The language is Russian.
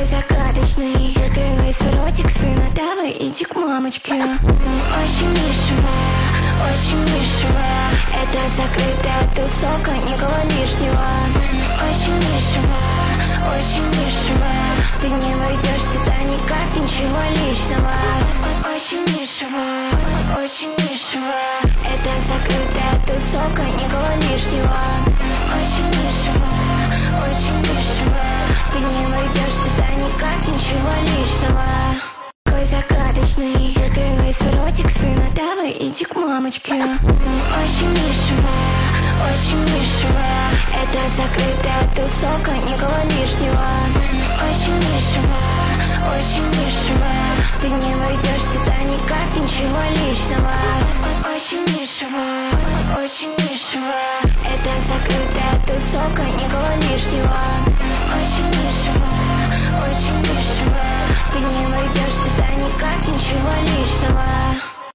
загадочный. Закрывай свой ротик, сына, давай иди к мамочке. Очень дешево, очень дешево. Это закрытая тусовка, никого лишнего. Очень дешево, очень дешево. Ты не войдешь сюда никак, ничего личного. Очень дешево, очень дешево. Это закрытая тусовка, никого лишнего. Очень дешево, очень дешево. Ты не войдешь сюда никак, ничего личного. Какой загадочный. Закрывай свой ротик, сына, давай иди к мамочке. Очень дешево, очень дешево. Это закрытая тусовка, никого лишнего. Очень дешево, очень дешево. Ты не войдешь сюда никак, ничего личного. Очень дешево, очень дешево. Это закрытая тусовка, никого лишнего. Очень дешево, очень дешево. Ты не войдешь сюда никак, ничего личного.